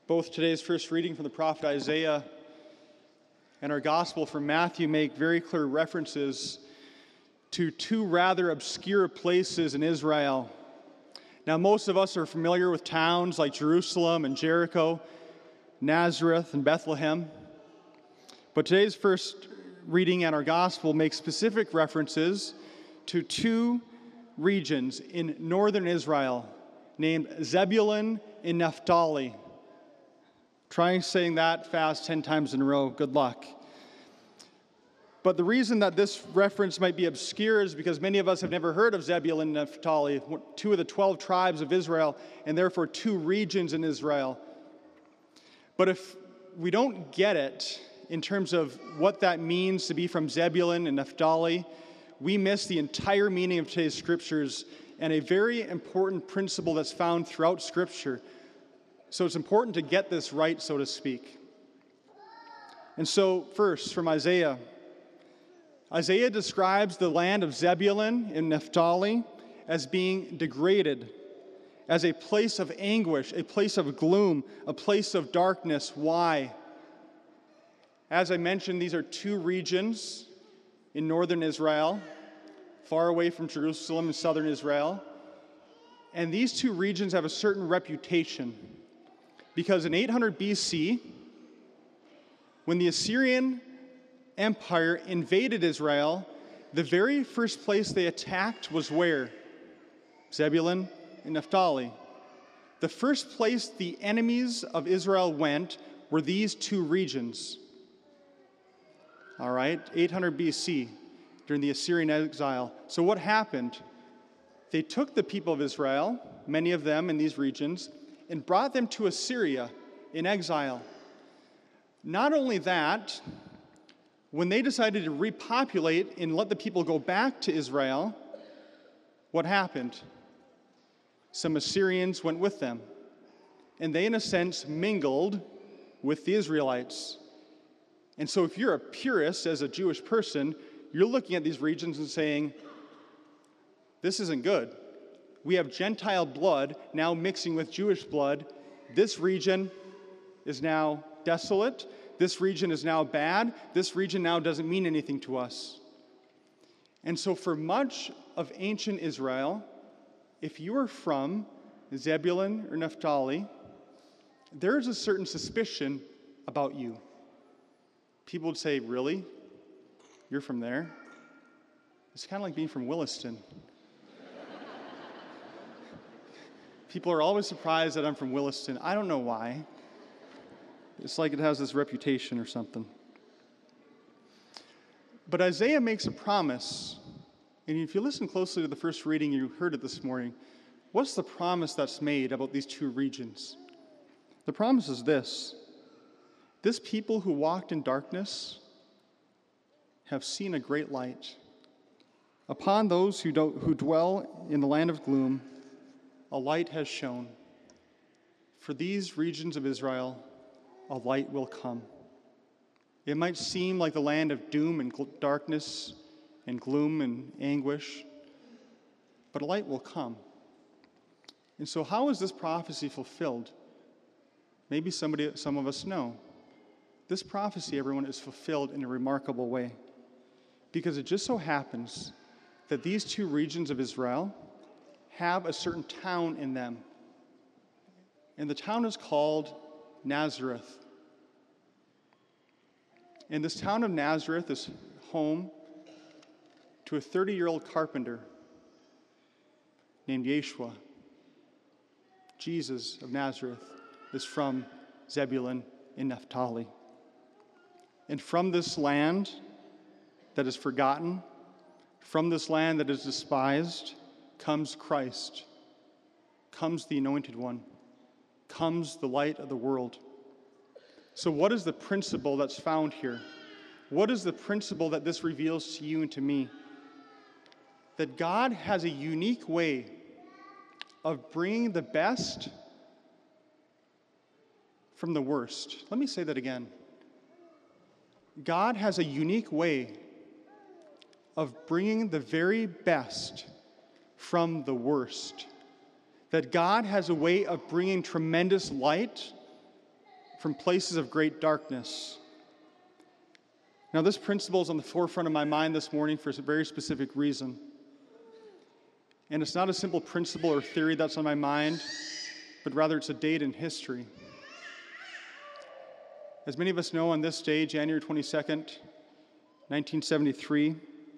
Both today's first reading from the prophet Isaiah and our gospel from Matthew make very clear references to two rather obscure places in Israel. Now, most of us are familiar with towns like Jerusalem and Jericho, Nazareth and Bethlehem. But today's first reading and our gospel makes specific references to two regions in northern Israel named Zebulun and Naphtali. Try saying that fast 10 times in a row. Good luck. But the reason that this reference might be obscure is because many of us have never heard of Zebulun and Naphtali, two of the 12 tribes of Israel, and therefore two regions in Israel. But if we don't get it in terms of what that means to be from Zebulun and Naphtali, we miss the entire meaning of today's scriptures and a very important principle that's found throughout Scripture. So it's important to get this right, so to speak. And so, first, from Isaiah. Isaiah describes the land of Zebulun and Naphtali as being degraded, as a place of anguish, a place of gloom, a place of darkness. Why? As I mentioned, these are two regions in northern Israel, far away from Jerusalem in southern Israel. And these two regions have a certain reputation. Because in 800 BC, when the Assyrian Empire invaded Israel, the very first place they attacked was where? Zebulun and Naphtali. The first place the enemies of Israel went were these two regions. All right, 800 BC, during the Assyrian exile. So what happened? They took the people of Israel, many of them in these regions, and brought them to Assyria in exile. Not only that, when they decided to repopulate and let the people go back to Israel, what happened? Some Assyrians went with them, and they, in a sense, mingled with the Israelites. And so if you're a purist as a Jewish person, you're looking at these regions and saying, this isn't good. We have Gentile blood now mixing with Jewish blood. This region is now desolate. This region is now bad. This region now doesn't mean anything to us. And so for much of ancient Israel, if you are from Zebulun or Naphtali, there is a certain suspicion about you. People would say, really? You're from there? It's kind of like being from Williston. People are always surprised that I'm from Williston. I don't know why. It's like it has this reputation or something. But Isaiah makes a promise. And if you listen closely to the first reading, you heard it this morning. What's the promise that's made about these two regions? The promise is this. This people who walked in darkness have seen a great light. Upon those who dwell in the land of gloom, a light has shone. For these regions of Israel, a light will come. It might seem like the land of doom and darkness and gloom and anguish, but a light will come. And so how is this prophecy fulfilled? Maybe some of us know. This prophecy, everyone, is fulfilled in a remarkable way. Because it just so happens that these two regions of Israel have a certain town in them. And the town is called Nazareth. And this town of Nazareth is home to a 30-year-old carpenter named Yeshua. Jesus of Nazareth is from Zebulun and Naphtali. And from this land that is forgotten, from this land that is despised, comes Christ, comes the Anointed One, comes the light of the world. So what is the principle that's found here? What is the principle that this reveals to you and to me? That God has a unique way of bringing the best from the worst. Let me say that again. God has a unique way of bringing the very best from the worst. That God has a way of bringing tremendous light from places of great darkness. Now, this principle is on the forefront of my mind this morning for a very specific reason. And it's not a simple principle or theory that's on my mind, but rather it's a date in history. As many of us know, on this day, January 22nd, 1973,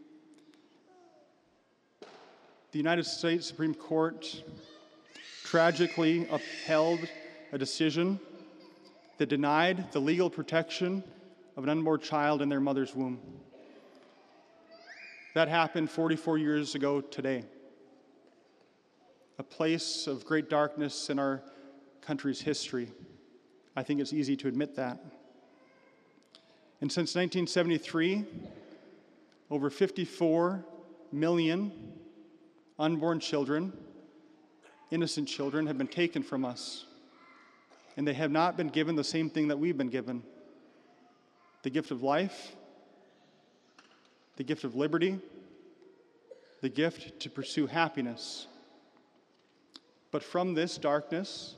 the United States Supreme Court tragically upheld a decision that denied the legal protection of an unborn child in their mother's womb. That happened 44 years ago today. A place of great darkness in our country's history. I think it's easy to admit that. And since 1973, over 54 million unborn children, innocent children, have been taken from us. And they have not been given the same thing that we've been given: the gift of life, the gift of liberty, the gift to pursue happiness. But from this darkness,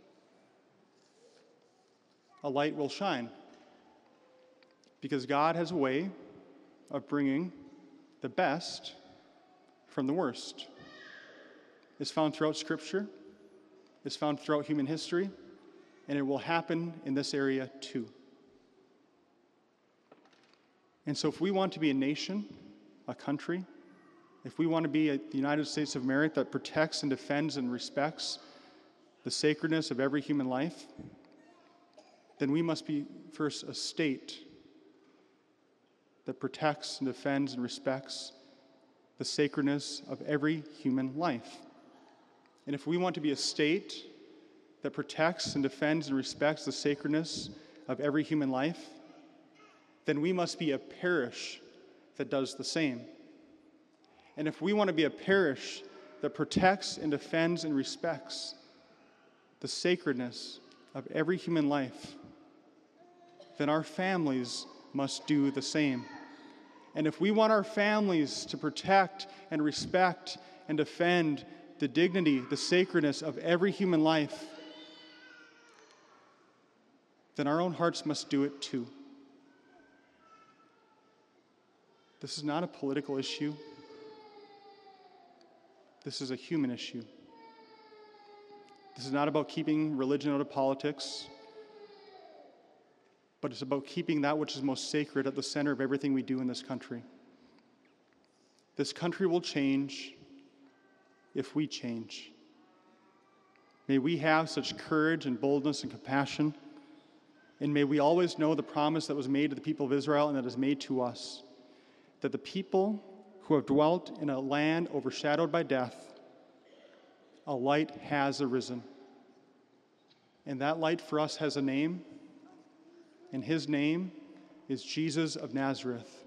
a light will shine, because God has a way of bringing the best from the worst. It's found throughout Scripture, it's found throughout human history, and it will happen in this area too. And so if we want to be a nation, a country, if we want to be the United States of America that protects and defends and respects the sacredness of every human life, then we must be first a state that protects and defends and respects the sacredness of every human life. And if we want to be a state that protects and defends and respects the sacredness of every human life, then we must be a parish that does the same. And if we want to be a parish that protects and defends and respects the sacredness of every human life, then our families must do the same. And if we want our families to protect and respect and defend the dignity, the sacredness of every human life, then our own hearts must do it too. This is not a political issue. This is a human issue. This is not about keeping religion out of politics, but it's about keeping that which is most sacred at the center of everything we do in this country. This country will change if we change. May we have such courage and boldness and compassion, and may we always know the promise that was made to the people of Israel and that is made to us, that the people who have dwelt in a land overshadowed by death, a light has arisen. And that light for us has a name, and his name is Jesus of Nazareth.